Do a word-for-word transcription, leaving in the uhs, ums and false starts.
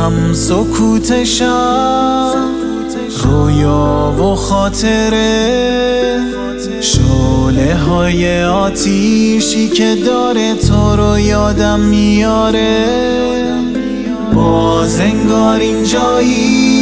هم سکوتشم رویا و خاطره، شعله های آتیشی که داره تو رو یادم میاره. باز انگار اینجایی